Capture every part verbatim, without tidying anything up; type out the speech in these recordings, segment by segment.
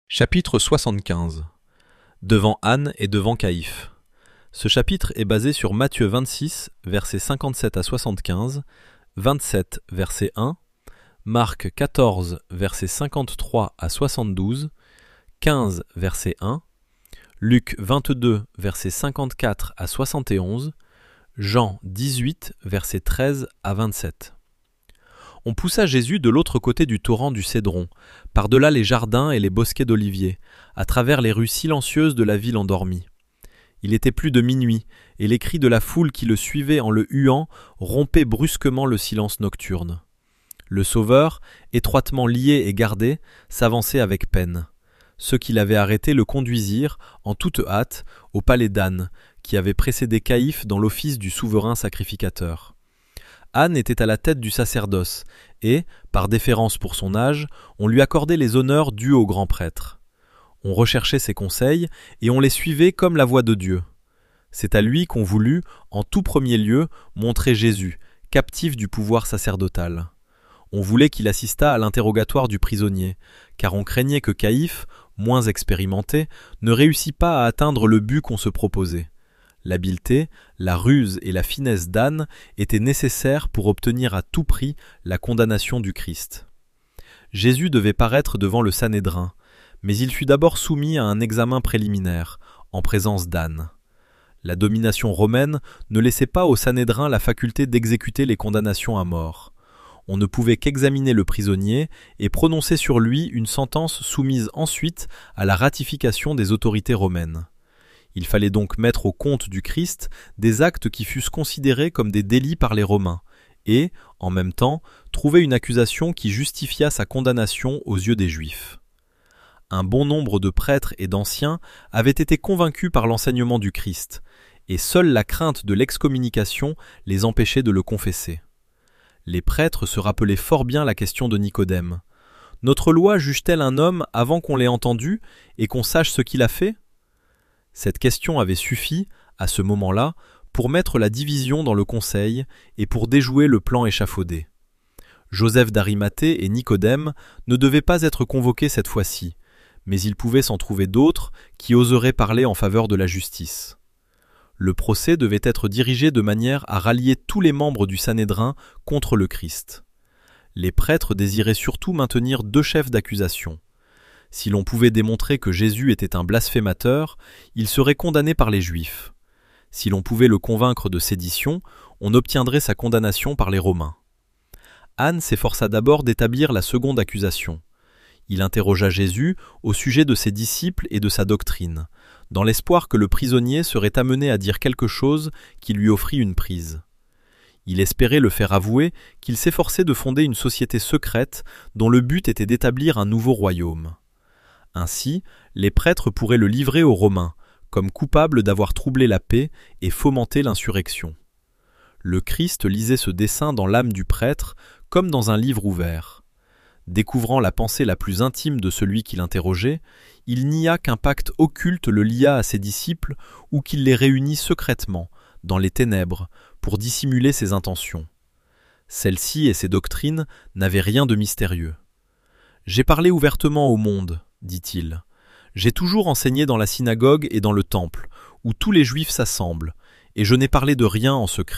Chapitre soixante-quinze. Devant Anne et devant Caïphe. Ce chapitre est basé sur Matthieu vingt-six, versets cinquante-sept à soixante-quinze, vingt-sept, verset un, Marc quatorze, versets cinquante-trois à soixante-douze, quinze, verset un, Luc vingt-deux, versets cinquante-quatre à soixante et onze, Jean dix-huit, versets treize à vingt-sept. On poussa Jésus de l'autre côté du torrent du Cédron, par-delà les jardins et les bosquets d'oliviers, à travers les rues silencieuses de la ville endormie. Il était plus de minuit, et les cris de la foule qui le suivait en le huant rompaient brusquement le silence nocturne. Le Sauveur, étroitement lié et gardé, s'avançait avec peine. Ceux qui l'avaient arrêté le conduisirent, en toute hâte, au palais d'Anne, qui avait précédé Caïphe dans l'office du souverain sacrificateur. Anne était à la tête du sacerdoce, et, par déférence pour son âge, on lui accordait les honneurs dus au grand prêtre. On recherchait ses conseils, et on les suivait comme la voix de Dieu. C'est à lui qu'on voulut, en tout premier lieu, montrer Jésus, captif du pouvoir sacerdotal. On voulait qu'il assistât à l'interrogatoire du prisonnier, car on craignait que Caïphe, moins expérimenté, ne réussît pas à atteindre le but qu'on se proposait. L'habileté, la ruse et la finesse d'Anne étaient nécessaires pour obtenir à tout prix la condamnation du Christ. Jésus devait paraître devant le Sanhédrin, mais il fut d'abord soumis à un examen préliminaire, en présence d'Anne. La domination romaine ne laissait pas au Sanhédrin la faculté d'exécuter les condamnations à mort. On ne pouvait qu'examiner le prisonnier et prononcer sur lui une sentence soumise ensuite à la ratification des autorités romaines. Il fallait donc mettre au compte du Christ des actes qui fussent considérés comme des délits par les Romains, et, en même temps, trouver une accusation qui justifiât sa condamnation aux yeux des Juifs. Un bon nombre de prêtres et d'anciens avaient été convaincus par l'enseignement du Christ, et seule la crainte de l'excommunication les empêchait de le confesser. Les prêtres se rappelaient fort bien la question de Nicodème. « Notre loi juge-t-elle un homme avant qu'on l'ait entendu et qu'on sache ce qu'il a fait ?» Cette question avait suffi, à ce moment-là, pour mettre la division dans le conseil et pour déjouer le plan échafaudé. Joseph d'Arimathée et Nicodème ne devaient pas être convoqués cette fois-ci, mais il pouvait s'en trouver d'autres qui oseraient parler en faveur de la justice. Le procès devait être dirigé de manière à rallier tous les membres du Sanhédrin contre le Christ. Les prêtres désiraient surtout maintenir deux chefs d'accusation. Si l'on pouvait démontrer que Jésus était un blasphémateur, il serait condamné par les Juifs. Si l'on pouvait le convaincre de sédition, on obtiendrait sa condamnation par les Romains. Anne s'efforça d'abord d'établir la seconde accusation. Il interrogea Jésus au sujet de ses disciples et de sa doctrine, dans l'espoir que le prisonnier serait amené à dire quelque chose qui lui offrit une prise. Il espérait le faire avouer qu'il s'efforçait de fonder une société secrète dont le but était d'établir un nouveau royaume. Ainsi, les prêtres pourraient le livrer aux Romains, comme coupable d'avoir troublé la paix et fomenté l'insurrection. Le Christ lisait ce dessein dans l'âme du prêtre, comme dans un livre ouvert. Découvrant la pensée la plus intime de celui qui l'interrogeait, il nia qu'un pacte occulte le lia à ses disciples ou qu'il les réunit secrètement, dans les ténèbres, pour dissimuler ses intentions. Celle-ci et ses doctrines n'avaient rien de mystérieux. « J'ai parlé ouvertement au monde, dit-il. J'ai toujours enseigné dans la synagogue et dans le temple, où tous les Juifs s'assemblent, et je n'ai parlé de rien en secret. »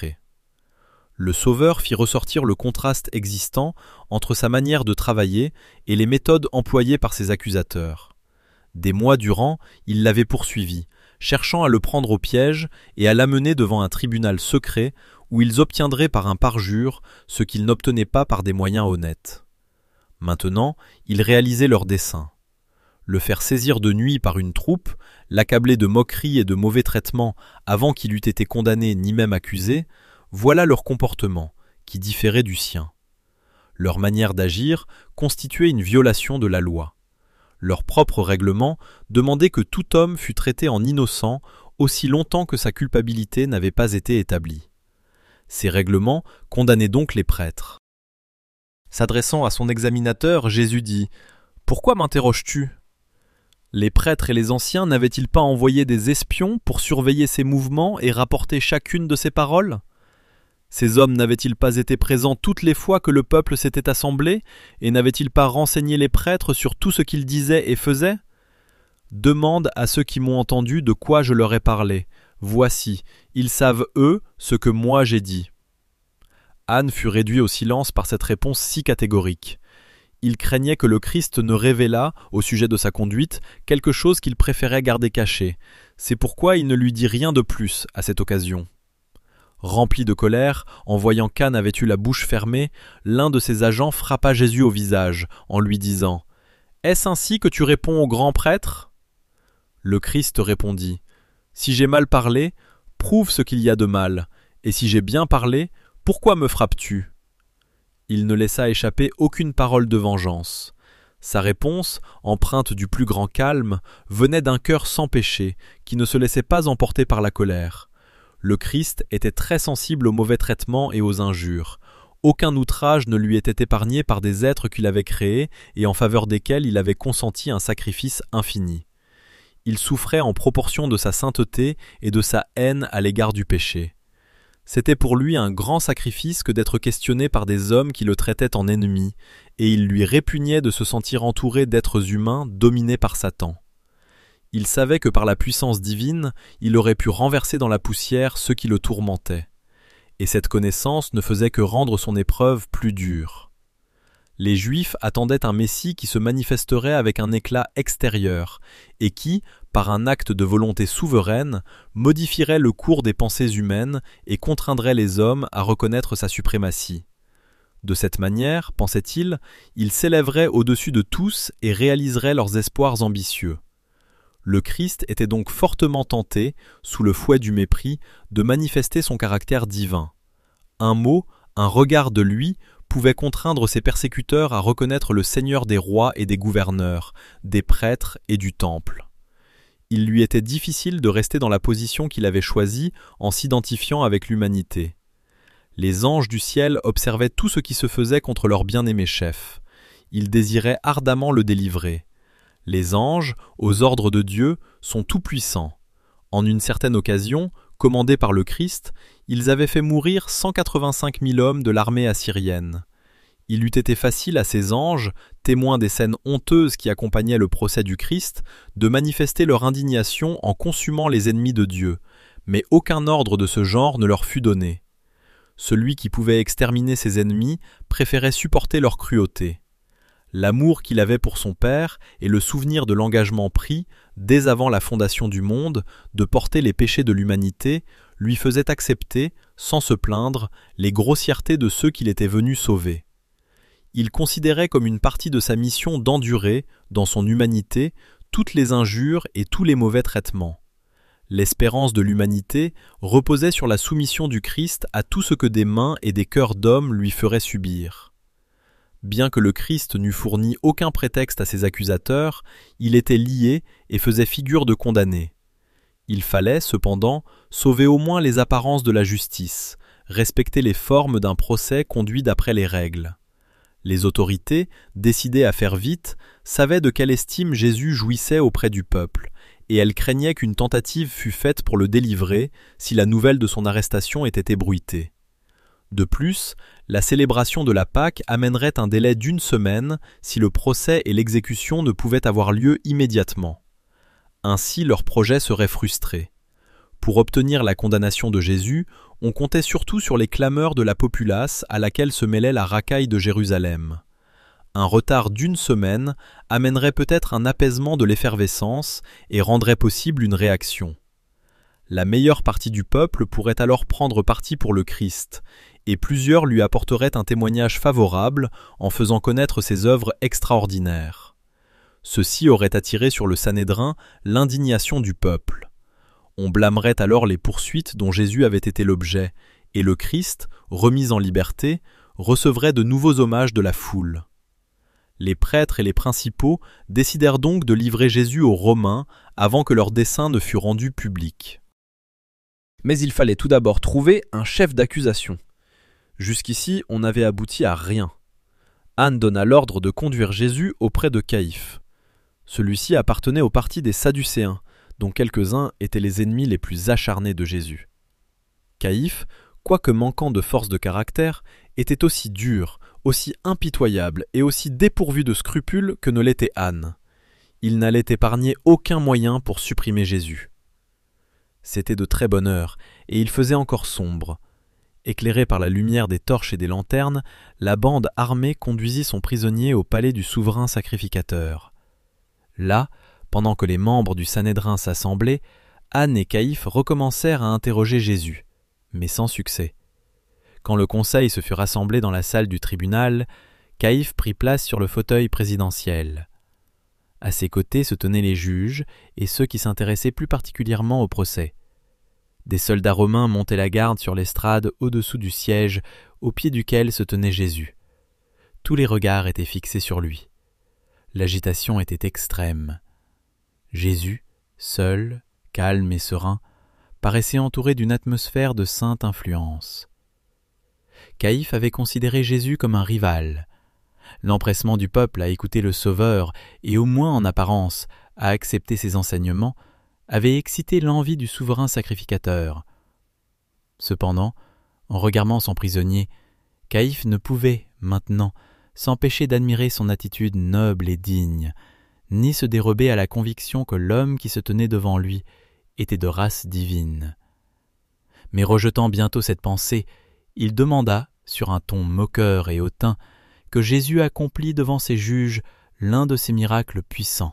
Le Sauveur fit ressortir le contraste existant entre sa manière de travailler et les méthodes employées par ses accusateurs. Des mois durant, il l'avait poursuivi, cherchant à le prendre au piège et à l'amener devant un tribunal secret où ils obtiendraient par un parjure ce qu'ils n'obtenaient pas par des moyens honnêtes. Maintenant, il réalisait leur dessein. Le faire saisir de nuit par une troupe, l'accabler de moqueries et de mauvais traitements avant qu'il eût été condamné ni même accusé, voilà leur comportement, qui différait du sien. Leur manière d'agir constituait une violation de la loi. Leur propre règlement demandait que tout homme fût traité en innocent aussi longtemps que sa culpabilité n'avait pas été établie. Ces règlements condamnaient donc les prêtres. S'adressant à son examinateur, Jésus dit « Pourquoi m'interroges-tu » Les prêtres et les anciens n'avaient-ils pas envoyé des espions pour surveiller ses mouvements et rapporter chacune de ses paroles ? Ces hommes n'avaient-ils pas été présents toutes les fois que le peuple s'était assemblé, et n'avaient-ils pas renseigné les prêtres sur tout ce qu'ils disaient et faisaient ? « Demande à ceux qui m'ont entendu de quoi je leur ai parlé. Voici, ils savent eux ce que moi j'ai dit. » Anne fut réduit au silence par cette réponse si catégorique. Il craignait que le Christ ne révélât, au sujet de sa conduite, quelque chose qu'il préférait garder caché. C'est pourquoi il ne lui dit rien de plus à cette occasion. Rempli de colère, en voyant qu'Anne avait eu la bouche fermée, l'un de ses agents frappa Jésus au visage, en lui disant « Est-ce ainsi que tu réponds au grand prêtre ?» Le Christ répondit « Si j'ai mal parlé, prouve ce qu'il y a de mal, et si j'ai bien parlé, pourquoi me frappes-tu » Il ne laissa échapper aucune parole de vengeance. Sa réponse, empreinte du plus grand calme, venait d'un cœur sans péché, qui ne se laissait pas emporter par la colère. Le Christ était très sensible aux mauvais traitements et aux injures. Aucun outrage ne lui était épargné par des êtres qu'il avait créés et en faveur desquels il avait consenti un sacrifice infini. Il souffrait en proportion de sa sainteté et de sa haine à l'égard du péché. C'était pour lui un grand sacrifice que d'être questionné par des hommes qui le traitaient en ennemi, et il lui répugnait de se sentir entouré d'êtres humains dominés par Satan. Il savait que par la puissance divine, il aurait pu renverser dans la poussière ceux qui le tourmentaient. Et cette connaissance ne faisait que rendre son épreuve plus dure. Les Juifs attendaient un Messie qui se manifesterait avec un éclat extérieur, et qui, par un acte de volonté souveraine, modifierait le cours des pensées humaines et contraindrait les hommes à reconnaître sa suprématie. De cette manière, pensait-il, il s'élèverait au-dessus de tous et réaliserait leurs espoirs ambitieux. Le Christ était donc fortement tenté, sous le fouet du mépris, de manifester son caractère divin. Un mot, un regard de lui, pouvait contraindre ses persécuteurs à reconnaître le Seigneur des rois et des gouverneurs, des prêtres et du temple. Il lui était difficile de rester dans la position qu'il avait choisie en s'identifiant avec l'humanité. Les anges du ciel observaient tout ce qui se faisait contre leur bien-aimé chef. Ils désiraient ardemment le délivrer. Les anges, aux ordres de Dieu, sont tout-puissants. En une certaine occasion, commandés par le Christ, ils avaient fait mourir cent quatre-vingt-cinq mille hommes de l'armée assyrienne. Il eût été facile à ces anges, témoins des scènes honteuses qui accompagnaient le procès du Christ, de manifester leur indignation en consumant les ennemis de Dieu, mais aucun ordre de ce genre ne leur fut donné. Celui qui pouvait exterminer ses ennemis préférait supporter leur cruauté. L'amour qu'il avait pour son Père et le souvenir de l'engagement pris, dès avant la fondation du monde, de porter les péchés de l'humanité, lui faisaient accepter, sans se plaindre, les grossièretés de ceux qu'il était venu sauver. Il considérait comme une partie de sa mission d'endurer, dans son humanité, toutes les injures et tous les mauvais traitements. L'espérance de l'humanité reposait sur la soumission du Christ à tout ce que des mains et des cœurs d'hommes lui feraient subir. Bien que le Christ n'eût fourni aucun prétexte à ses accusateurs, il était lié et faisait figure de condamné. Il fallait, cependant, sauver au moins les apparences de la justice, respecter les formes d'un procès conduit d'après les règles. Les autorités, décidées à faire vite, savaient de quelle estime Jésus jouissait auprès du peuple, et elles craignaient qu'une tentative fût faite pour le délivrer si la nouvelle de son arrestation était ébruitée. De plus, la célébration de la Pâque amènerait un délai d'une semaine si le procès et l'exécution ne pouvaient avoir lieu immédiatement. Ainsi leur projet serait frustré. Pour obtenir la condamnation de Jésus, on comptait surtout sur les clameurs de la populace à laquelle se mêlait la racaille de Jérusalem. Un retard d'une semaine amènerait peut-être un apaisement de l'effervescence et rendrait possible une réaction. La meilleure partie du peuple pourrait alors prendre parti pour le Christ, et plusieurs lui apporteraient un témoignage favorable en faisant connaître ses œuvres extraordinaires. Ceci aurait attiré sur le Sanhédrin l'indignation du peuple. On blâmerait alors les poursuites dont Jésus avait été l'objet, et le Christ, remis en liberté, recevrait de nouveaux hommages de la foule. Les prêtres et les principaux décidèrent donc de livrer Jésus aux Romains avant que leur dessein ne fût rendu public. Mais il fallait tout d'abord trouver un chef d'accusation. Jusqu'ici, on n'avait abouti à rien. Anne donna l'ordre de conduire Jésus auprès de Caïphe. Celui-ci appartenait au parti des Sadducéens, dont quelques-uns étaient les ennemis les plus acharnés de Jésus. Caïphe, quoique manquant de force de caractère, était aussi dur, aussi impitoyable et aussi dépourvu de scrupules que ne l'était Anne. il n'allait épargner aucun moyen pour supprimer Jésus. C'était de très bonne heure, et il faisait encore sombre. Éclairé par la lumière des torches et des lanternes, la bande armée conduisit son prisonnier au palais du souverain sacrificateur. Là, pendant que les membres du Sanhédrin s'assemblaient, Anne et Caïphe recommencèrent à interroger Jésus, mais sans succès. Quand le conseil se fut rassemblé dans la salle du tribunal, Caïphe prit place sur le fauteuil présidentiel. À ses côtés se tenaient les juges et ceux qui s'intéressaient plus particulièrement au procès. Des soldats romains montaient la garde sur l'estrade au-dessous du siège au pied duquel se tenait Jésus. Tous les regards étaient fixés sur lui. L'agitation était extrême. Jésus, seul, calme et serein, paraissait entouré d'une atmosphère de sainte influence. Caïphe avait considéré Jésus comme un rival. L'empressement du peuple à écouter le Sauveur et au moins en apparence à accepter ses enseignements avait excité l'envie du souverain sacrificateur. Cependant, en regardant son prisonnier, Caïphe ne pouvait, maintenant, s'empêcher d'admirer son attitude noble et digne, ni se dérober à la conviction que l'homme qui se tenait devant lui était de race divine. Mais rejetant bientôt cette pensée, il demanda, sur un ton moqueur et hautain, que Jésus accomplit devant ses juges l'un de ses miracles puissants.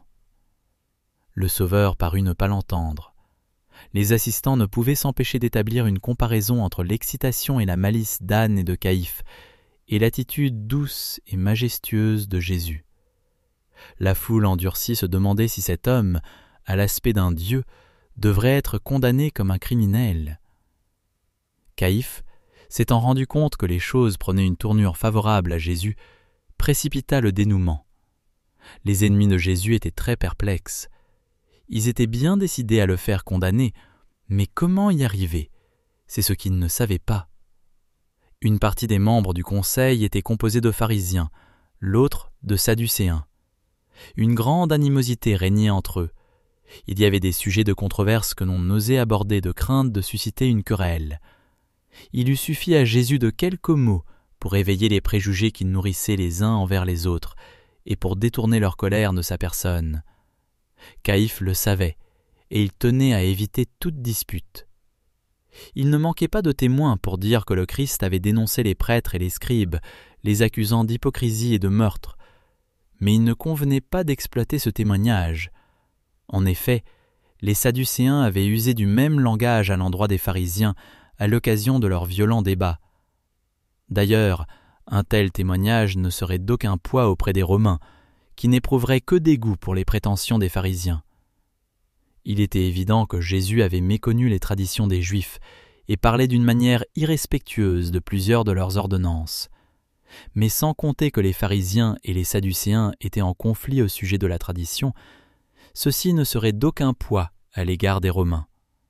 Le Sauveur parut ne pas l'entendre. Les assistants ne pouvaient s'empêcher d'établir une comparaison entre l'excitation et la malice d'Anne et de Caïphe et l'attitude douce et majestueuse de Jésus. La foule endurcie se demandait si cet homme, à l'aspect d'un dieu, devrait être condamné comme un criminel. Caïphe, s'étant rendu compte que les choses prenaient une tournure favorable à Jésus, précipita le dénouement. Les ennemis de Jésus étaient très perplexes. Ils étaient bien décidés à le faire condamner, mais comment y arriver? C'est ce qu'ils ne savaient pas. Une partie des membres du conseil était composée de pharisiens, l'autre de sadducéens. Une grande animosité régnait entre eux. Il y avait des sujets de controverse que l'on n'osait aborder de crainte de susciter une querelle. Il eût suffi à Jésus de quelques mots pour éveiller les préjugés qu'ils nourrissaient les uns envers les autres et pour détourner leur colère de sa personne. Caïphe le savait, et il tenait à éviter toute dispute. Il ne manquait pas de témoins pour dire que le Christ avait dénoncé les prêtres et les scribes, les accusant d'hypocrisie et de meurtre, mais il ne convenait pas d'exploiter ce témoignage. En effet, les Sadducéens avaient usé du même langage à l'endroit des pharisiens à l'occasion de leurs violents débats. D'ailleurs, un tel témoignage ne serait d'aucun poids auprès des Romains, qui n'éprouveraient que dégoût pour les prétentions des pharisiens. Il était évident que Jésus avait méconnu les traditions des Juifs et parlait d'une manière irrespectueuse de plusieurs de leurs ordonnances. Mais sans compter que les pharisiens et les sadducéens étaient en conflit au sujet de la tradition, ceci ne serait d'aucun poids à l'égard des Romains.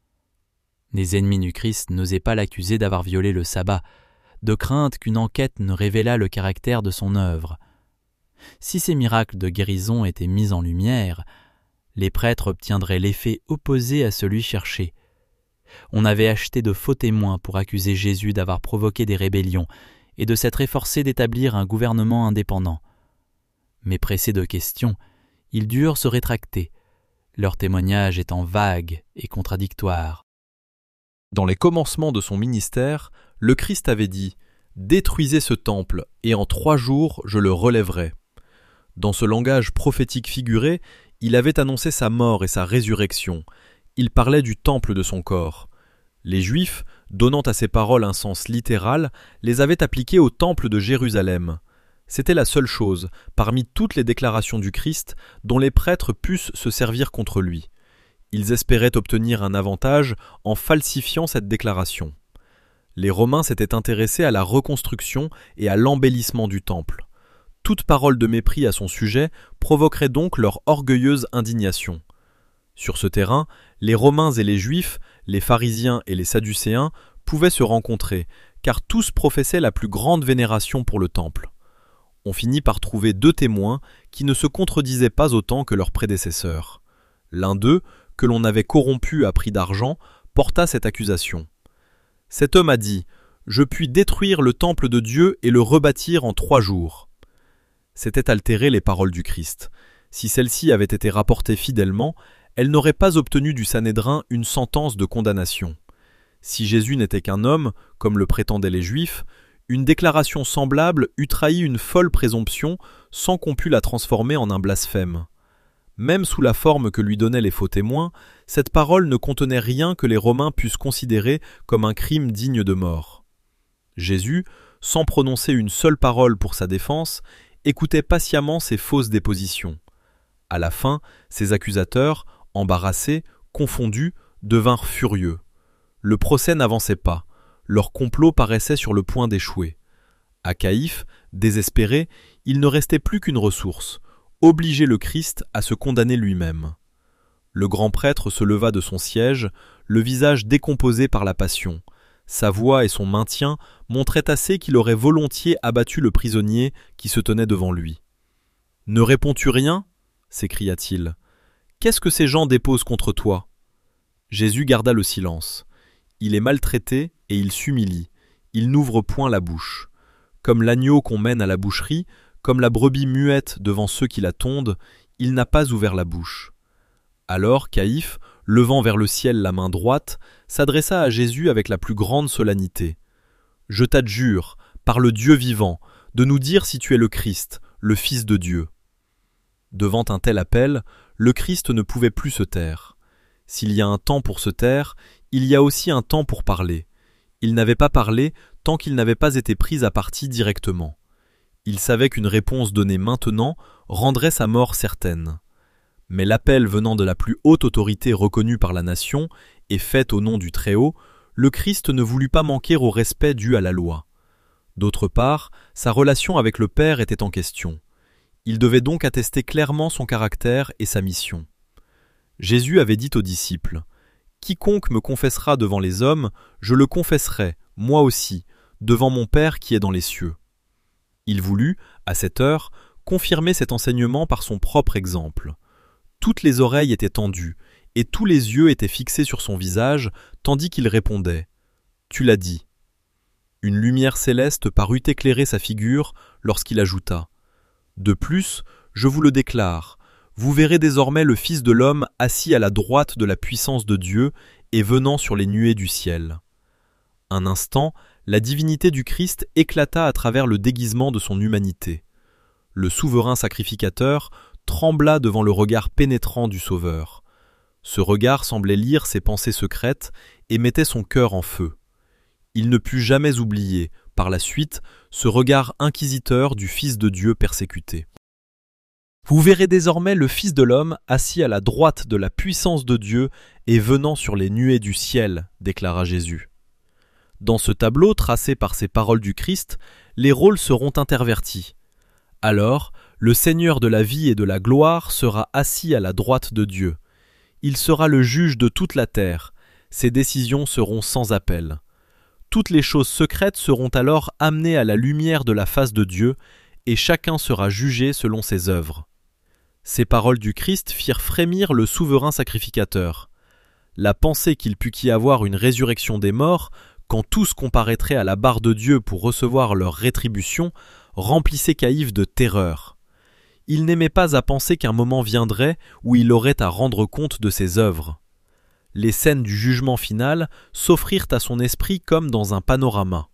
Les ennemis du Christ n'osaient pas l'accuser d'avoir violé le sabbat, de crainte qu'une enquête ne révélât le caractère de son œuvre. Si ces miracles de guérison étaient mis en lumière, les prêtres obtiendraient l'effet opposé à celui cherché. On avait acheté de faux témoins pour accuser Jésus d'avoir provoqué des rébellions et de s'être efforcé d'établir un gouvernement indépendant. Mais pressés de questions, ils durent se rétracter, leur témoignage étant vague et contradictoire. Dans les commencements de son ministère, le Christ avait dit « Détruisez ce temple, et en trois jours je le relèverai ». Dans ce langage prophétique figuré, il avait annoncé sa mort et sa résurrection. Il parlait du temple de son corps. Les Juifs, donnant à ces paroles un sens littéral, les avaient appliquées au temple de Jérusalem. C'était la seule chose, parmi toutes les déclarations du Christ, dont les prêtres pussent se servir contre lui. Ils espéraient obtenir un avantage en falsifiant cette déclaration. Les Romains s'étaient intéressés à la reconstruction et à l'embellissement du temple. Toute parole de mépris à son sujet provoquerait donc leur orgueilleuse indignation. Sur ce terrain, les Romains et les Juifs, les pharisiens et les sadducéens pouvaient se rencontrer, car tous professaient la plus grande vénération pour le temple. On finit par trouver deux témoins qui ne se contredisaient pas autant que leurs prédécesseurs. L'un d'eux, que l'on avait corrompu à prix d'argent, porta cette accusation. Cet homme a dit « Je puis détruire le temple de Dieu et le rebâtir en trois jours ». C'était altérer les paroles du Christ. Si celle-ci avait été rapportée fidèlement, elle n'aurait pas obtenu du Sanhédrin une sentence de condamnation. Si Jésus n'était qu'un homme, comme le prétendaient les Juifs, une déclaration semblable eût trahi une folle présomption sans qu'on pût la transformer en un blasphème. Même sous la forme que lui donnaient les faux témoins, cette parole ne contenait rien que les Romains pussent considérer comme un crime digne de mort. Jésus, sans prononcer une seule parole pour sa défense, écoutait patiemment ces fausses dépositions. À la fin, ses accusateurs, embarrassés, confondus, devinrent furieux. Le procès n'avançait pas, leur complot paraissait sur le point d'échouer. À Caïphe, désespéré, il ne restait plus qu'une ressource, obliger le Christ à se condamner lui-même. Le grand prêtre se leva de son siège, le visage décomposé par la passion. Sa voix et son maintien montraient assez qu'il aurait volontiers abattu le prisonnier qui se tenait devant lui. « Ne réponds-tu rien » s'écria-t-il. « Qu'est-ce que ces gens déposent contre toi » Jésus garda le silence. Il est maltraité et il s'humilie. Il n'ouvre point la bouche. Comme l'agneau qu'on mène à la boucherie, comme la brebis muette devant ceux qui la tondent, il n'a pas ouvert la bouche. Alors Caïphe, levant vers le ciel la main droite, s'adressa à Jésus avec la plus grande solennité. « Je t'adjure, par le Dieu vivant, de nous dire si tu es le Christ, le Fils de Dieu. » Devant un tel appel, le Christ ne pouvait plus se taire. S'il y a un temps pour se taire, il y a aussi un temps pour parler. Il n'avait pas parlé tant qu'il n'avait pas été pris à partie directement. Il savait qu'une réponse donnée maintenant rendrait sa mort certaine. Mais l'appel venant de la plus haute autorité reconnue par la nation et faite au nom du Très-Haut, le Christ ne voulut pas manquer au respect dû à la loi. D'autre part, sa relation avec le Père était en question. Il devait donc attester clairement son caractère et sa mission. Jésus avait dit aux disciples « Quiconque me confessera devant les hommes, je le confesserai, moi aussi, devant mon Père qui est dans les cieux. » Il voulut, à cette heure, confirmer cet enseignement par son propre exemple. Toutes les oreilles étaient tendues, et tous les yeux étaient fixés sur son visage, tandis qu'il répondait « Tu l'as dit. » Une lumière céleste parut éclairer sa figure lorsqu'il ajouta « De plus, je vous le déclare, vous verrez désormais le Fils de l'homme assis à la droite de la puissance de Dieu et venant sur les nuées du ciel. » Un instant, la divinité du Christ éclata à travers le déguisement de son humanité. Le souverain sacrificateur trembla devant le regard pénétrant du Sauveur. Ce regard semblait lire ses pensées secrètes et mettait son cœur en feu. Il ne put jamais oublier, par la suite, ce regard inquisiteur du Fils de Dieu persécuté. Vous verrez désormais le Fils de l'homme assis à la droite de la puissance de Dieu et venant sur les nuées du ciel, déclara Jésus. Dans ce tableau tracé par ces paroles du Christ, les rôles seront intervertis. Alors, le Seigneur de la vie et de la gloire sera assis à la droite de Dieu. Il sera le juge de toute la terre. Ses décisions seront sans appel. Toutes les choses secrètes seront alors amenées à la lumière de la face de Dieu, et chacun sera jugé selon ses œuvres. Ces paroles du Christ firent frémir le souverain sacrificateur. La pensée qu'il pût y avoir une résurrection des morts, quand tous comparaîtraient à la barre de Dieu pour recevoir leur rétribution, remplissait Caïphe de terreur. Il n'aimait pas à penser qu'un moment viendrait où il aurait à rendre compte de ses œuvres. Les scènes du jugement final s'offrirent à son esprit comme dans un panorama.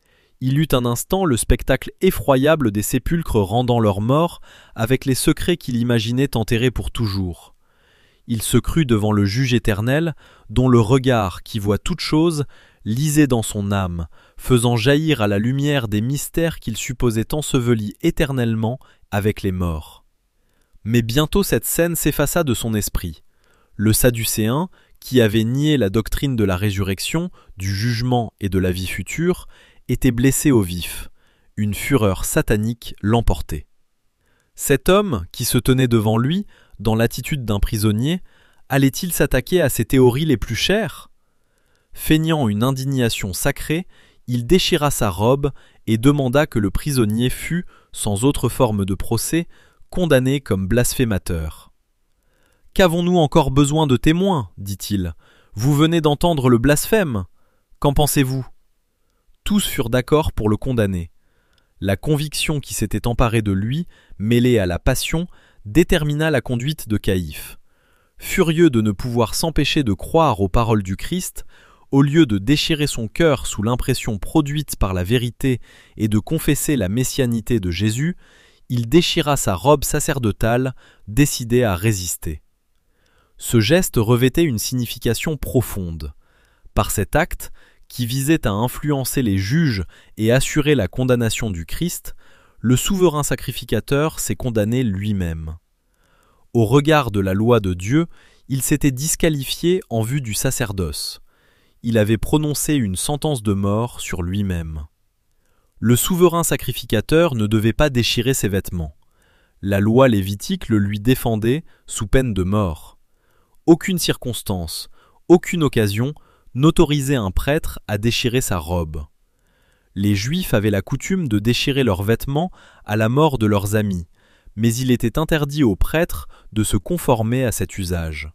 Il eut un instant le spectacle effroyable des sépulcres rendant leurs morts avec les secrets qu'il imaginait enterrés pour toujours. Il se crut devant le juge éternel, dont le regard, qui voit toutes choses, lisait dans son âme, faisant jaillir à la lumière des mystères qu'il supposait ensevelis éternellement avec les morts. Mais bientôt cette scène s'effaça de son esprit. Le Sadducéen, qui avait nié la doctrine de la résurrection, du jugement et de la vie future, était blessé au vif. Une fureur satanique l'emportait. Cet homme, qui se tenait devant lui, dans l'attitude d'un prisonnier, allait-il s'attaquer à ses théories les plus chères ? Feignant une indignation sacrée, il déchira sa robe et demanda que le prisonnier fût, sans autre forme de procès, condamné comme blasphémateur. « Qu'avons-nous encore besoin de témoins ?» dit-il. « Vous venez d'entendre le blasphème. Qu'en pensez-vous » Tous furent d'accord pour le condamner. La conviction qui s'était emparée de lui, mêlée à la passion, détermina la conduite de Caïphe. Furieux de ne pouvoir s'empêcher de croire aux paroles du Christ, au lieu de déchirer son cœur sous l'impression produite par la vérité et de confesser la messianité de Jésus, il déchira sa robe sacerdotale, décidé à résister. Ce geste revêtait une signification profonde. Par cet acte, qui visait à influencer les juges et assurer la condamnation du Christ, le souverain sacrificateur s'est condamné lui-même. Au regard de la loi de Dieu, il s'était disqualifié en vue du sacerdoce. Il avait prononcé une sentence de mort sur lui-même. Le souverain sacrificateur ne devait pas déchirer ses vêtements. La loi lévitique le lui défendait sous peine de mort. Aucune circonstance, aucune occasion n'autorisait un prêtre à déchirer sa robe. Les Juifs avaient la coutume de déchirer leurs vêtements à la mort de leurs amis, mais il était interdit aux prêtres de se conformer à cet usage.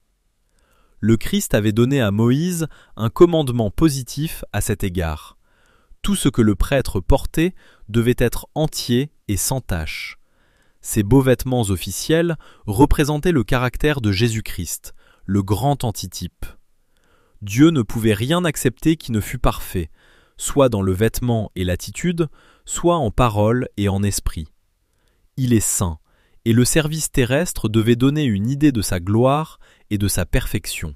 Le Christ avait donné à Moïse un commandement positif à cet égard. Tout ce que le prêtre portait devait être entier et sans tache. Ces beaux vêtements officiels représentaient le caractère de Jésus-Christ, le grand antitype. Dieu ne pouvait rien accepter qui ne fût parfait, soit dans le vêtement et l'attitude, soit en parole et en esprit. Il est saint, et le service terrestre devait donner une idée de sa gloire et de sa perfection.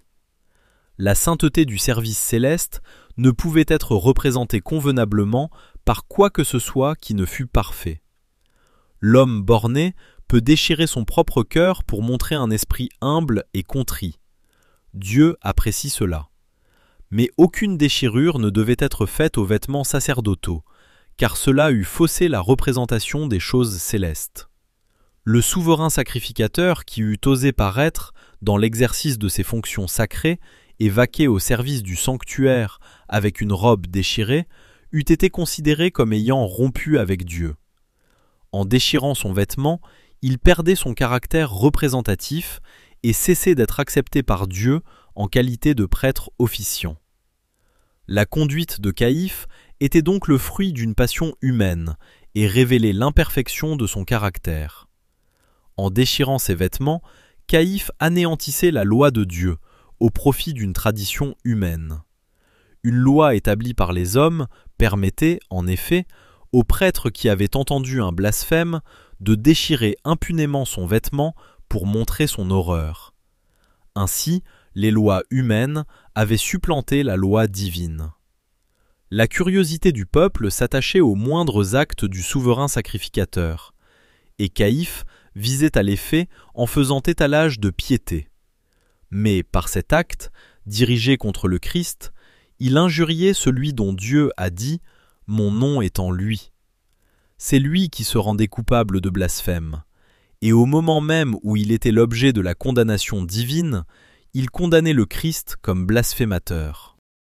La sainteté du service céleste ne pouvait être représentée convenablement par quoi que ce soit qui ne fût parfait. L'homme borné peut déchirer son propre cœur pour montrer un esprit humble et contrit. Dieu apprécie cela. Mais aucune déchirure ne devait être faite aux vêtements sacerdotaux, car cela eût faussé la représentation des choses célestes. Le souverain sacrificateur qui eût osé paraître, dans l'exercice de ses fonctions sacrées, et vaquer au service du sanctuaire avec une robe déchirée, eût été considéré comme ayant rompu avec Dieu. En déchirant son vêtement, il perdait son caractère représentatif et cessait d'être accepté par Dieu en qualité de prêtre officiant. La conduite de Caïphe était donc le fruit d'une passion humaine et révélait l'imperfection de son caractère. En déchirant ses vêtements, Caïphe anéantissait la loi de Dieu au profit d'une tradition humaine. Une loi établie par les hommes permettait, en effet, au prêtre qui avait entendu un blasphème de déchirer impunément son vêtement pour montrer son horreur. Ainsi, les lois humaines avaient supplanté la loi divine. La curiosité du peuple s'attachait aux moindres actes du souverain sacrificateur, et Caïphe visait à les faits en faisant étalage de piété. Mais par cet acte, dirigé contre le Christ, il injuriait celui dont Dieu a dit « Mon nom est en lui ». C'est lui qui se rendait coupable de blasphème, et au moment même où il était l'objet de la condamnation divine, il condamnait le Christ comme blasphémateur.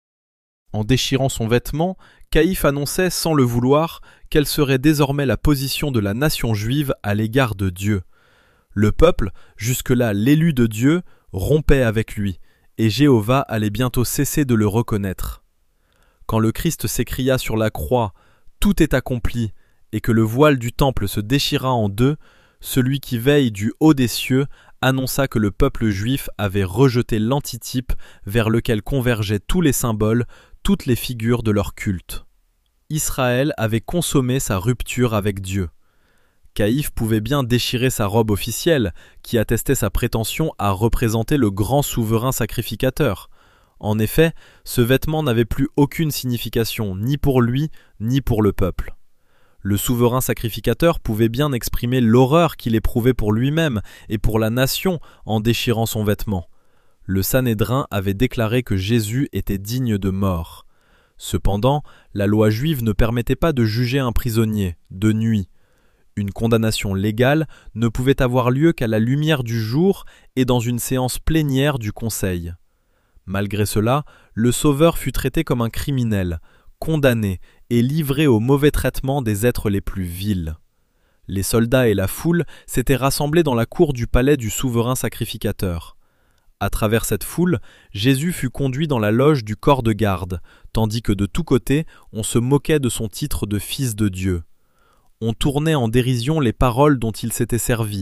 En déchirant son vêtement, Caïphe annonçait sans le vouloir quelle serait désormais la position de la nation juive à l'égard de Dieu. Le peuple, jusque-là l'élu de Dieu, rompait avec lui, et Jéhovah allait bientôt cesser de le reconnaître. Quand le Christ s'écria sur la croix « Tout est accompli » et que le voile du temple se déchira en deux, celui qui veille du haut des cieux annonça que le peuple juif avait rejeté l'antitype vers lequel convergeaient tous les symboles, toutes les figures de leur culte. Israël avait consommé sa rupture avec Dieu. Caïphe pouvait bien déchirer sa robe officielle, qui attestait sa prétention à représenter le grand souverain sacrificateur. En effet, ce vêtement n'avait plus aucune signification, ni pour lui, ni pour le peuple. Le souverain sacrificateur pouvait bien exprimer l'horreur qu'il éprouvait pour lui-même et pour la nation en déchirant son vêtement. Le Sanhédrin avait déclaré que Jésus était digne de mort. Cependant, la loi juive ne permettait pas de juger un prisonnier, de nuit. Une condamnation légale ne pouvait avoir lieu qu'à la lumière du jour et dans une séance plénière du conseil. Malgré cela, le Sauveur fut traité comme un criminel, condamné et livré au mauvais traitement des êtres les plus vils. Les soldats et la foule s'étaient rassemblés dans la cour du palais du souverain sacrificateur. À travers cette foule, Jésus fut conduit dans la loge du corps de garde, tandis que de tous côtés, on se moquait de son titre de fils de Dieu. On tournait en dérision les paroles dont il s'était servi,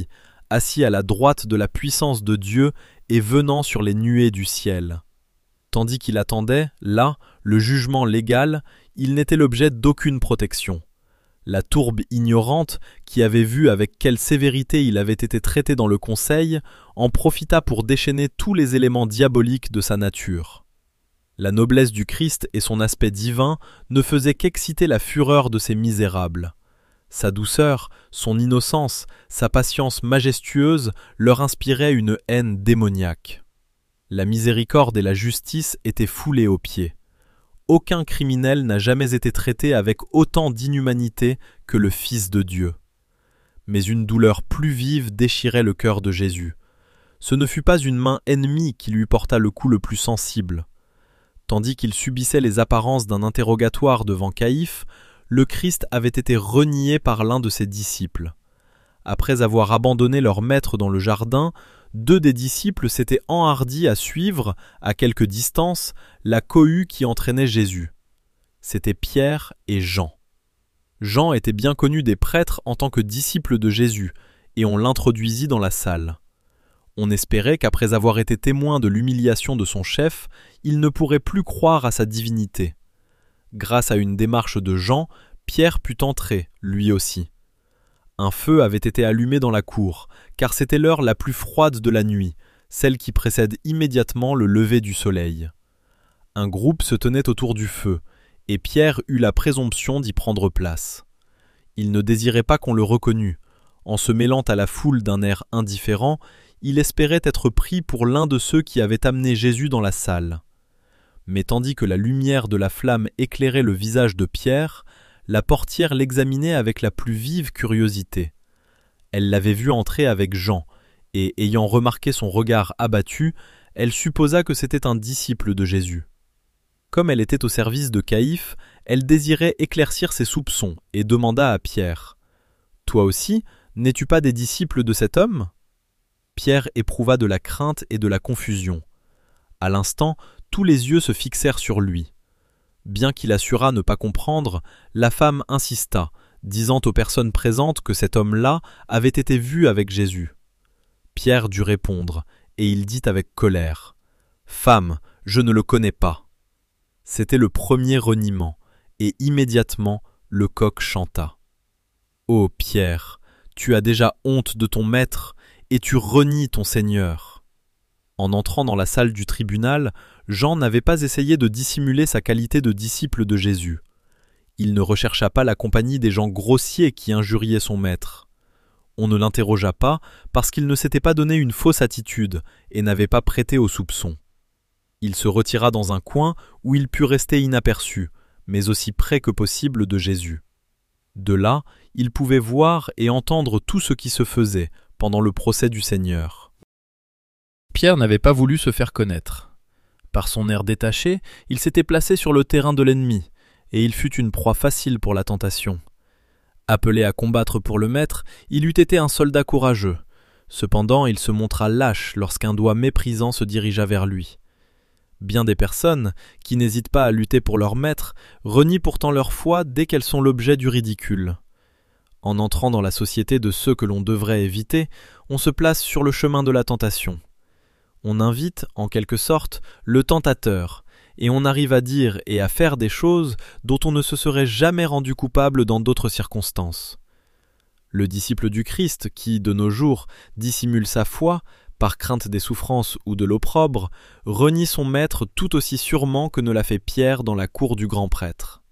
assis à la droite de la puissance de Dieu et venant sur les nuées du ciel. Tandis qu'il attendait, là, le jugement légal, il n'était l'objet d'aucune protection. La tourbe ignorante, qui avait vu avec quelle sévérité il avait été traité dans le conseil, en profita pour déchaîner tous les éléments diaboliques de sa nature. La noblesse du Christ et son aspect divin ne faisaient qu'exciter la fureur de ces misérables. Sa douceur, son innocence, sa patience majestueuse leur inspiraient une haine démoniaque. La miséricorde et la justice étaient foulées aux pieds. Aucun criminel n'a jamais été traité avec autant d'inhumanité que le Fils de Dieu. Mais une douleur plus vive déchirait le cœur de Jésus. Ce ne fut pas une main ennemie qui lui porta le coup le plus sensible. Tandis qu'il subissait les apparences d'un interrogatoire devant Caïphe, le Christ avait été renié par l'un de ses disciples. Après avoir abandonné leur maître dans le jardin, deux des disciples s'étaient enhardis à suivre, à quelque distance, la cohue qui entraînait Jésus. C'étaient Pierre et Jean. Jean était bien connu des prêtres en tant que disciple de Jésus, et on l'introduisit dans la salle. On espérait qu'après avoir été témoin de l'humiliation de son chef, il ne pourrait plus croire à sa divinité. Grâce à une démarche de Jean, Pierre put entrer, lui aussi. Un feu avait été allumé dans la cour, car c'était l'heure la plus froide de la nuit, celle qui précède immédiatement le lever du soleil. Un groupe se tenait autour du feu, et Pierre eut la présomption d'y prendre place. Il ne désirait pas qu'on le reconnût. En se mêlant à la foule d'un air indifférent, il espérait être pris pour l'un de ceux qui avaient amené Jésus dans la salle. Mais tandis que la lumière de la flamme éclairait le visage de Pierre, la portière l'examinait avec la plus vive curiosité. Elle l'avait vu entrer avec Jean, et ayant remarqué son regard abattu, elle supposa que c'était un disciple de Jésus. Comme elle était au service de Caïphe, elle désirait éclaircir ses soupçons et demanda à Pierre : « Toi aussi, n'es-tu pas des disciples de cet homme ?» Pierre éprouva de la crainte et de la confusion. À l'instant, tous les yeux se fixèrent sur lui. Bien qu'il assurât ne pas comprendre, la femme insista, disant aux personnes présentes que cet homme-là avait été vu avec Jésus. Pierre dut répondre, et il dit avec colère : « Femme, je ne le connais pas. » C'était le premier reniement, et immédiatement le coq chanta. « Ô Pierre, tu as déjà honte de ton maître, et tu renies ton Seigneur. » En entrant dans la salle du tribunal, Jean n'avait pas essayé de dissimuler sa qualité de disciple de Jésus. Il ne rechercha pas la compagnie des gens grossiers qui injuriaient son maître. On ne l'interrogea pas parce qu'il ne s'était pas donné une fausse attitude et n'avait pas prêté aux soupçons. Il se retira dans un coin où il put rester inaperçu, mais aussi près que possible de Jésus. De là, il pouvait voir et entendre tout ce qui se faisait pendant le procès du Seigneur. Pierre n'avait pas voulu se faire connaître. Par son air détaché, il s'était placé sur le terrain de l'ennemi, et il fut une proie facile pour la tentation. Appelé à combattre pour le maître, il eût été un soldat courageux. Cependant, il se montra lâche lorsqu'un doigt méprisant se dirigea vers lui. Bien des personnes, qui n'hésitent pas à lutter pour leur maître, renient pourtant leur foi dès qu'elles sont l'objet du ridicule. En entrant dans la société de ceux que l'on devrait éviter, on se place sur le chemin de la tentation. On invite, en quelque sorte, le tentateur, et on arrive à dire et à faire des choses dont on ne se serait jamais rendu coupable dans d'autres circonstances. Le disciple du Christ, qui, de nos jours, dissimule sa foi, par crainte des souffrances ou de l'opprobre, renie son maître tout aussi sûrement que ne l'a fait Pierre dans la cour du grand prêtre.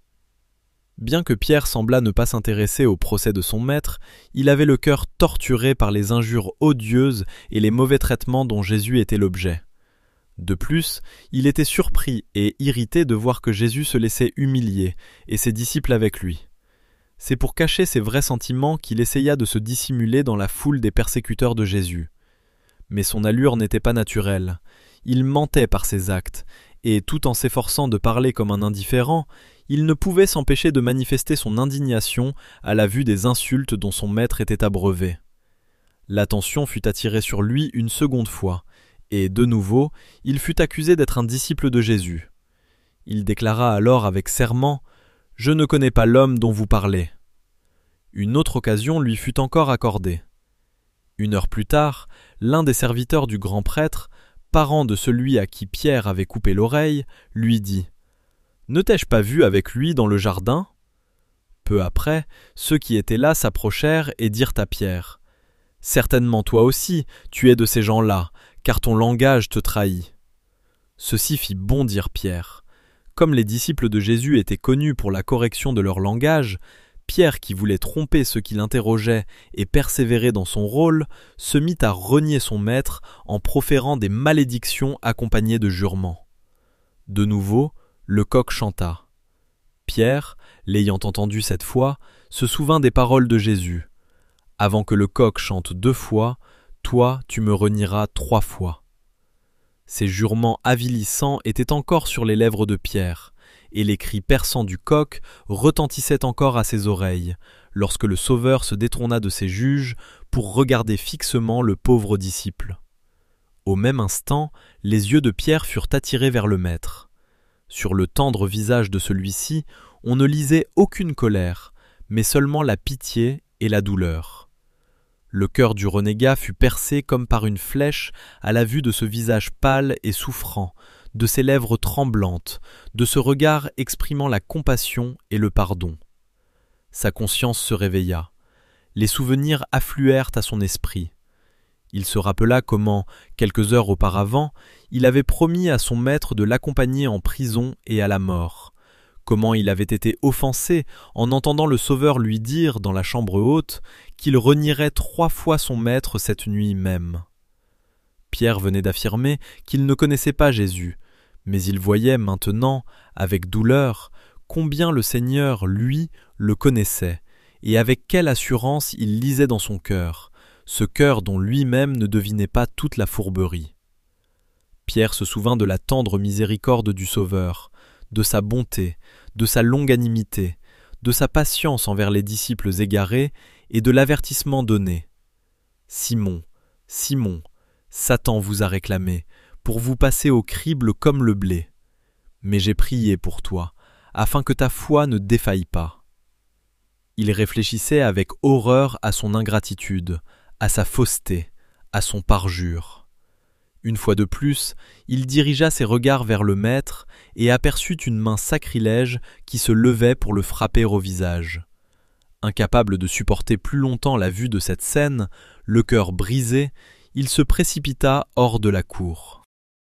Bien que Pierre semblât ne pas s'intéresser au procès de son maître, il avait le cœur torturé par les injures odieuses et les mauvais traitements dont Jésus était l'objet. De plus, il était surpris et irrité de voir que Jésus se laissait humilier, et ses disciples avec lui. C'est pour cacher ses vrais sentiments qu'il essaya de se dissimuler dans la foule des persécuteurs de Jésus. Mais son allure n'était pas naturelle. Il mentait par ses actes, et tout en s'efforçant de parler comme un indifférent, il ne pouvait s'empêcher de manifester son indignation à la vue des insultes dont son maître était abreuvé. L'attention fut attirée sur lui une seconde fois, et de nouveau, il fut accusé d'être un disciple de Jésus. Il déclara alors avec serment : « Je ne connais pas l'homme dont vous parlez. » Une autre occasion lui fut encore accordée. Une heure plus tard, l'un des serviteurs du grand prêtre, parent de celui à qui Pierre avait coupé l'oreille, lui dit « Ne t'ai-je pas vu avec lui dans le jardin ?» Peu après, ceux qui étaient là s'approchèrent et dirent à Pierre « Certainement toi aussi, tu es de ces gens-là, car ton langage te trahit. » Ceci fit bondir Pierre. Comme les disciples de Jésus étaient connus pour la correction de leur langage, Pierre, qui voulait tromper ceux qui l'interrogeaient et persévérer dans son rôle, se mit à renier son maître en proférant des malédictions accompagnées de jurements. De nouveau, le coq chanta. Pierre, l'ayant entendu cette fois, se souvint des paroles de Jésus. « Avant que le coq chante deux fois, toi tu me renieras trois fois. » Ces jurements avilissants étaient encore sur les lèvres de Pierre, et les cris perçants du coq retentissaient encore à ses oreilles, lorsque le Sauveur se détourna de ses juges pour regarder fixement le pauvre disciple. Au même instant, les yeux de Pierre furent attirés vers le Maître. Sur le tendre visage de celui-ci, on ne lisait aucune colère, mais seulement la pitié et la douleur. Le cœur du renégat fut percé comme par une flèche à la vue de ce visage pâle et souffrant, de ces lèvres tremblantes, de ce regard exprimant la compassion et le pardon. Sa conscience se réveilla. Les souvenirs affluèrent à son esprit. Il se rappela comment, quelques heures auparavant, il avait promis à son maître de l'accompagner en prison et à la mort. Comment il avait été offensé en entendant le Sauveur lui dire, dans la chambre haute, qu'il renierait trois fois son maître cette nuit même. Pierre venait d'affirmer qu'il ne connaissait pas Jésus, mais il voyait maintenant, avec douleur, combien le Seigneur, lui, le connaissait, et avec quelle assurance il lisait dans son cœur, ce cœur dont lui-même ne devinait pas toute la fourberie. Pierre se souvint de la tendre miséricorde du Sauveur, de sa bonté, de sa longanimité, de sa patience envers les disciples égarés et de l'avertissement donné. « Simon, Simon, Satan vous a réclamé, pour vous passer au crible comme le blé. Mais j'ai prié pour toi, afin que ta foi ne défaille pas. » Il réfléchissait avec horreur à son ingratitude, à sa fausseté, à son parjure. Une fois de plus, il dirigea ses regards vers le Maître et aperçut une main sacrilège qui se levait pour le frapper au visage. Incapable de supporter plus longtemps la vue de cette scène, le cœur brisé, il se précipita hors de la cour.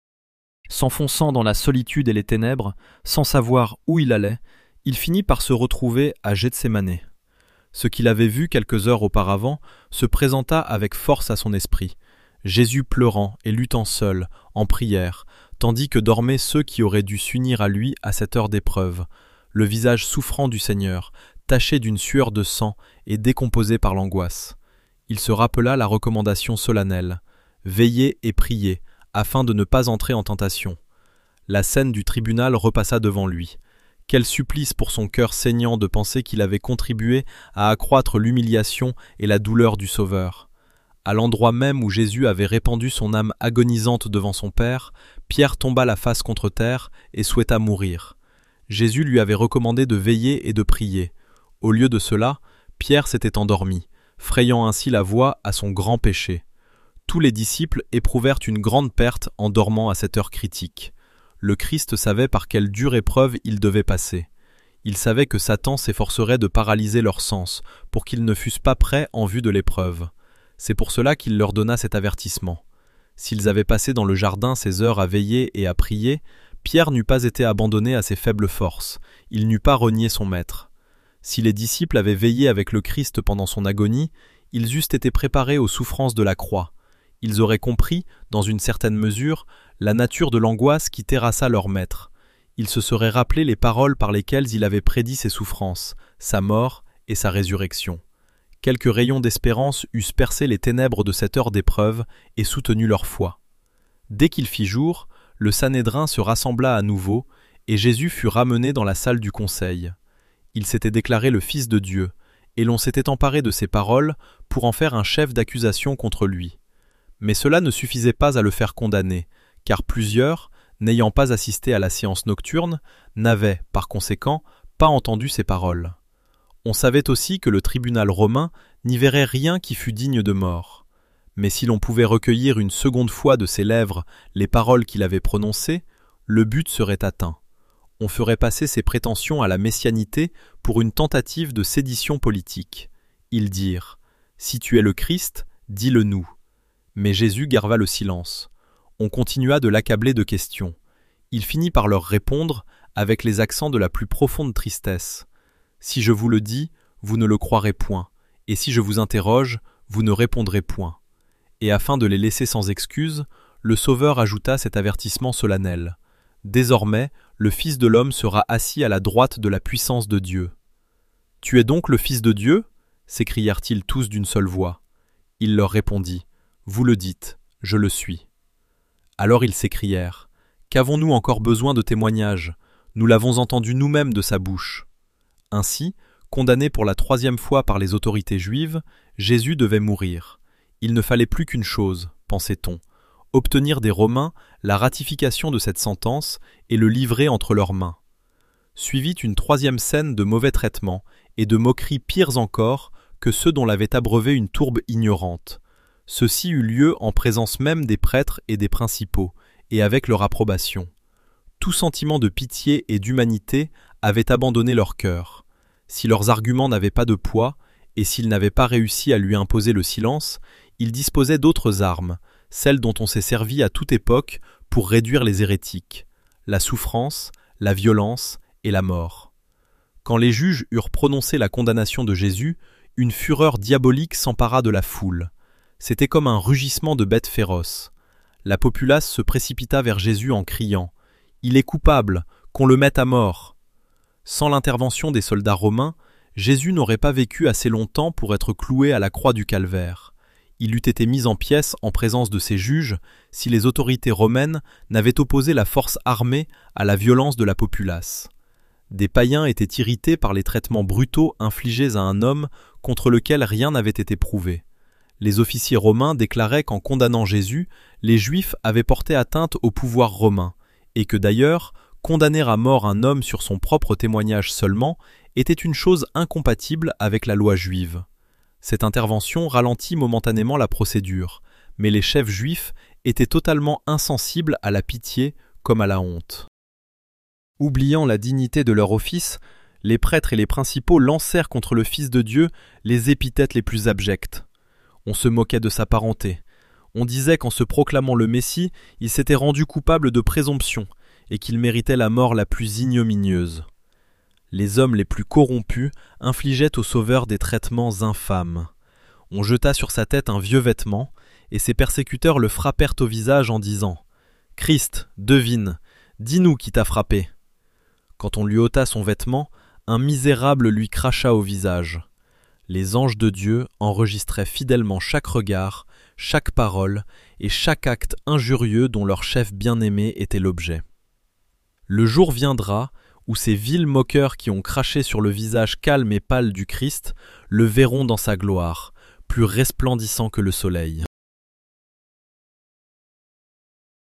S'enfonçant dans la solitude et les ténèbres, sans savoir où il allait, il finit par se retrouver à Gethsémane. Ce qu'il avait vu quelques heures auparavant se présenta avec force à son esprit. Jésus pleurant et luttant seul, en prière, tandis que dormaient ceux qui auraient dû s'unir à lui à cette heure d'épreuve, le visage souffrant du Seigneur, taché d'une sueur de sang et décomposé par l'angoisse. Il se rappela la recommandation solennelle « Veillez et priez, afin de ne pas entrer en tentation ». La scène du tribunal repassa devant lui. Quel supplice pour son cœur saignant de penser qu'il avait contribué à accroître l'humiliation et la douleur du Sauveur. À l'endroit même où Jésus avait répandu son âme agonisante devant son Père, Pierre tomba la face contre terre et souhaita mourir. Jésus lui avait recommandé de veiller et de prier. Au lieu de cela, Pierre s'était endormi, frayant ainsi la voie à son grand péché. Tous les disciples éprouvèrent une grande perte en dormant à cette heure critique. Le Christ savait par quelle dure épreuve il devait passer. Il savait que Satan s'efforcerait de paralyser leurs sens, pour qu'ils ne fussent pas prêts en vue de l'épreuve. C'est pour cela qu'il leur donna cet avertissement. S'ils avaient passé dans le jardin ces heures à veiller et à prier, Pierre n'eût pas été abandonné à ses faibles forces, il n'eût pas renié son maître. Si les disciples avaient veillé avec le Christ pendant son agonie, ils eussent été préparés aux souffrances de la croix. Ils auraient compris, dans une certaine mesure, la nature de l'angoisse qui terrassa leur maître. Ils se seraient rappelé les paroles par lesquelles il avait prédit ses souffrances, sa mort et sa résurrection. Quelques rayons d'espérance eussent percé les ténèbres de cette heure d'épreuve et soutenu leur foi. Dès qu'il fit jour, le Sanhédrin se rassembla à nouveau, et Jésus fut ramené dans la salle du conseil. Il s'était déclaré le Fils de Dieu, et l'on s'était emparé de ses paroles pour en faire un chef d'accusation contre lui. Mais cela ne suffisait pas à le faire condamner, car plusieurs, n'ayant pas assisté à la séance nocturne, n'avaient, par conséquent, pas entendu ces paroles. On savait aussi que le tribunal romain n'y verrait rien qui fût digne de mort. Mais si l'on pouvait recueillir une seconde fois de ses lèvres les paroles qu'il avait prononcées, le but serait atteint. On ferait passer ses prétentions à la messianité pour une tentative de sédition politique. Ils dirent « Si tu es le Christ, dis-le nous ». Mais Jésus garda le silence. On continua de l'accabler de questions. Il finit par leur répondre avec les accents de la plus profonde tristesse. « Si je vous le dis, vous ne le croirez point, et si je vous interroge, vous ne répondrez point. » Et afin de les laisser sans excuse, le Sauveur ajouta cet avertissement solennel. « Désormais, le Fils de l'homme sera assis à la droite de la puissance de Dieu. »« Tu es donc le Fils de Dieu » s'écrièrent-ils tous d'une seule voix. Il leur répondit. « Vous le dites, je le suis. » Alors ils s'écrièrent. « Qu'avons-nous encore besoin de témoignages ? Nous l'avons entendu nous-mêmes de sa bouche. » Ainsi, condamné pour la troisième fois par les autorités juives, Jésus devait mourir. Il ne fallait plus qu'une chose, pensait-on, obtenir des Romains la ratification de cette sentence et le livrer entre leurs mains. Suivit une troisième scène de mauvais traitements et de moqueries pires encore que ceux dont l'avait abreuvé une tourbe ignorante. Ceci eut lieu en présence même des prêtres et des principaux, et avec leur approbation. Tout sentiment de pitié et d'humanité avait abandonné leur cœur. Si leurs arguments n'avaient pas de poids, et s'ils n'avaient pas réussi à lui imposer le silence, ils disposaient d'autres armes, celles dont on s'est servi à toute époque pour réduire les hérétiques, la souffrance, la violence et la mort. Quand les juges eurent prononcé la condamnation de Jésus, une fureur diabolique s'empara de la foule. C'était comme un rugissement de bêtes féroces. La populace se précipita vers Jésus en criant « Il est coupable, qu'on le mette à mort !» Sans l'intervention des soldats romains, Jésus n'aurait pas vécu assez longtemps pour être cloué à la croix du calvaire. Il eût été mis en pièces en présence de ses juges si les autorités romaines n'avaient opposé la force armée à la violence de la populace. Des païens étaient irrités par les traitements brutaux infligés à un homme contre lequel rien n'avait été prouvé. Les officiers romains déclaraient qu'en condamnant Jésus, les Juifs avaient porté atteinte au pouvoir romain, et que d'ailleurs, condamner à mort un homme sur son propre témoignage seulement était une chose incompatible avec la loi juive. Cette intervention ralentit momentanément la procédure, mais les chefs juifs étaient totalement insensibles à la pitié comme à la honte. Oubliant la dignité de leur office, les prêtres et les principaux lancèrent contre le Fils de Dieu les épithètes les plus abjectes. On se moquait de sa parenté. On disait qu'en se proclamant le Messie, il s'était rendu coupable de présomption et qu'il méritait la mort la plus ignominieuse. Les hommes les plus corrompus infligeaient au Sauveur des traitements infâmes. On jeta sur sa tête un vieux vêtement, et ses persécuteurs le frappèrent au visage en disant « Christ, devine, dis-nous qui t'a frappé !» Quand on lui ôta son vêtement, un misérable lui cracha au visage. Les anges de Dieu enregistraient fidèlement chaque regard, chaque parole et chaque acte injurieux dont leur chef bien-aimé était l'objet. Le jour viendra où ces vils moqueurs qui ont craché sur le visage calme et pâle du Christ le verront dans sa gloire, plus resplendissant que le soleil.